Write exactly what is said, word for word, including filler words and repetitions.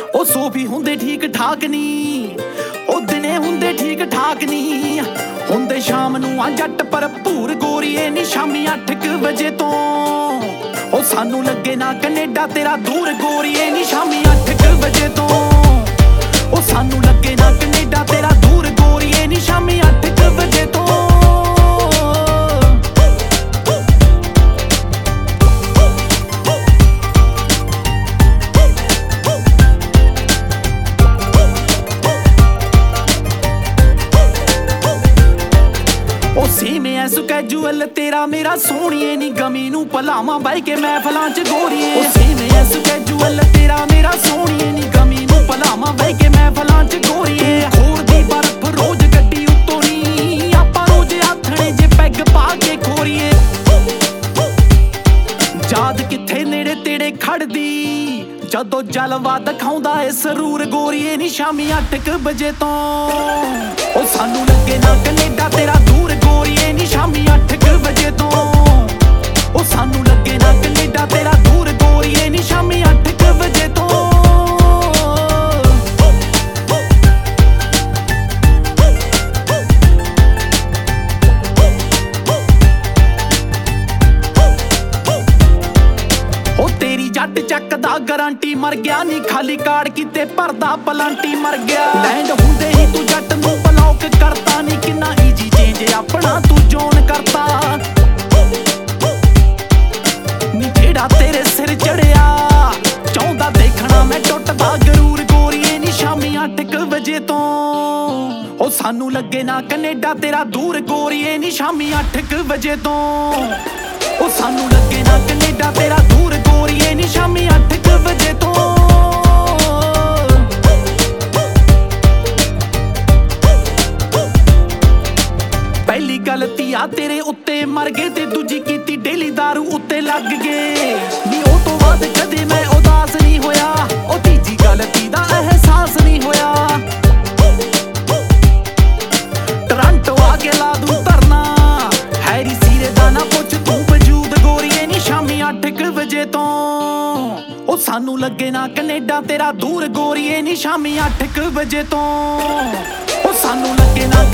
ਉਹ ਸੋਫੀ ਹੁੰਦੇ ਠੀਕ ਠਾਕ ਨੀ, ਉਹ ਦਿਨੇ ਹੁੰਦੇ ਠੀਕ ਠਾਕ ਨੀ, ਹੁੰਦੇ ਸ਼ਾਮ ਨੂੰ ਆ ਜੱਟ ਭਰਪੂਰ ਗੋਰੀਏ ਨੀ ਸ਼ਾਮੀ ਅੱਠ ਕੁ ਵਜੇ ਤੋਂ। ਉਹ ਸਾਨੂੰ ਲੱਗੇ ਨਾ ਕੈਨੇਡਾ ਤੇਰਾ ਦੂਰ ਗੋਰੀਏ ਨੀ ਸ਼ਾਮੀ ਅੱਠ ਕੁ ਵਜੇ ਤੋਂ। ਉਹ ਸਾਨੂੰ ਲੱਗੇ ਨਾ ਕੈਨੇਡਾ ਤੇਰਾ ਦੂਰ ਗੋਰੀਏ ਨੀ ਸ਼ਾਮੀ ਅੱਠ ਕੁ ਵਜੇ ਤੋਂ। ਸੀਮੇ ਐ ਸਕੈਜੂਅਲ ਤੇਰਾ ਮੇਰਾ ਸੋਹਣੀਏ ਨੀ ਗਮੀ ਨੂੰ ਭਲਾਵਾਂ ਬਾਈ ਕੇ ਮਹਿਫਲਾਂ ਚ ਗੋਰੀਏ। ਸੀਮੇ ਐ ਸਕੈਜੂਅਲ ਤੇਰਾ ਮੇਰਾ ਸੋਹਣੀਏ ਨੀ ਗਮੀ ਨੂੰ ਭਲਾਵਾਂ ਬਾਈ ਕੇ ਮਹਿਫਲਾਂ ਚ ਗੋਰੀਏ। ਖੋਰ ਦੀ ਬਰਫ ਰੋਜ਼ ਗੱਡੀ ਉੱਤੋਂ ਨੀ, ਆਪਾਂ ਰੋਜ਼ ਆਥਣੇ ਜੇ ਪੈਗ ਪਾ ਕੇ ਖੋਰੀਏ। ਯਾਦ ਕਿੱਥੇ ਨੇੜੇ ਤੇੜੇ ਖੜਦੀ ਜਦੋਂ ਜਲਵਾ ਦਿਖਾਉਂਦਾ ਏ ਸਰੂਰ ਗੋਰੀਏ ਨੀ ਸ਼ਾਮੀ ਅੱਠ ਕੁ ਵਜੇ ਤੋਂ। ਉਹ ਸਾਨੂੰ ਲੱਗੇ ਨਾ ਕੈਨੇਡਾ ਤੇਰਾ ਦੂਰ ਗੋਰੀਏ ਨੀ ਸ਼ਾਮੀ ਅੱਠ ਕੁ ਵਜੇ ਤੋਂ। ਉਹ ਸਾਨੂੰ ਲੱਗੇ ਨਾ ਕੈਨੇਡਾ ਤੇਰਾ ਦੂਰ ਗੋਰੀਏ ਨੀ ਸ਼ਾਮੀ ਅੱਠ ਕੁ ਵਜੇ ਤੋਂ। ਉਹ ਤੇਰੀ ਜੱਟ ਚੱਕਦਾ ਗਾਰੰਟੀ ਮਰ ਗਿਆ ਨੀ, ਖਾਲੀ ਕਾਰਡ ਕਿਤੇ ਭਰਦਾ ਪਲਾਂਟੀ ਮਰ ਗਿਆ। ਲੈਂਡ ਹੁੰਦੇ ਹੀ ਤੂੰ ਜੱਟ ਨੂੰ ਬਲੌਕ ਕਰਤਾ ਨੀ, ਕਿੰਨਾ ਈਜੀ ਚੇਂਜ ਆਪਣਾ ਤੂੰ ਜੋਨ ਕਰਤਾ ਨੀ। ਜਿਹੜਾ ਤੇਰੇ ਸਿਰ ਚੜਿਆ ਚਾਹੁੰਦਾ ਦੇਖਣਾ ਮੈਂ ਟੁੱਟਦਾ ਗਰੂਰ ਗੋਰੀਏ ਨੀ ਸ਼ਾਮੀ ਅੱਠ ਕੁ ਵਜੇ ਤੋਂ। ਉਹ ਸਾਨੂੰ ਲੱਗੇ ਨਾ ਕੈਨੇਡਾ ਤੇਰਾ ਦੂਰ ਗੋਰੀਏ ਨੀ ਸ਼ਾਮੀ ਅੱਠ ਕੁ ਵਜੇ ਤੋਂ। ਉਹ ਸਾਨੂੰ ਲੱਗੇ ਨਾ ਕੈਨੇਡਾ ਤੇਰਾ ਦੂਰ ਗੋਰੀਏ ਨੀ ਸ਼ਾਮੀ ਅੱਠ ਕੁ ਵਜੇ ਤੋਂ। ਪਹਿਲੀ ਗਲਤੀ ਆ ਤੇਰੇ ਉੱਤੇ ਮਰ ਗਏ ਤੇ ਦੂਜੀ ਕੀਤੀ ਡੇਲੀ ਦਾਰੂ ਉੱਤੇ ਲੱਗ ਗਏ ਨੀ। ਉਹ ਤੋਂ ਬਾਅਦ ਕਦੇ ਮੈਂ ਉਦਾਸ ਨਹੀਂ ਹੋਇਆ, ਉਹ ਤੀਜੀ ਗਲਤੀ ਦਾ ਅਹਿਸਾਸ ਨਹੀਂ ਹੋਇਆ। ਟੋਰਾਂਟੋ ਆ ਕੇ ਲਾ ਦੂੰ ਧਰਨਾ, ਹੈਰੀ ਸੀਰੇ ਦਾ ਨਾ ਪੁੱਛ ਤੂੰ ਵਜੂਦ ਗੋਰੀਏ ਨੀ ਸ਼ਾਮੀ ਅੱਠ ਕੁ ਵਜੇ ਤੋਂ। ਉਹ ਸਾਨੂੰ ਲੱਗੇ ਨਾ ਕੈਨੇਡਾ ਤੇਰਾ ਦੂਰ ਗੋਰੀਏ ਨੀ ਸ਼ਾਮੀ ਅੱਠ ਕੁ ਵਜੇ ਤੋਂ। ਉਹ ਸਾਨੂੰ ਲੱਗੇ ਨਾ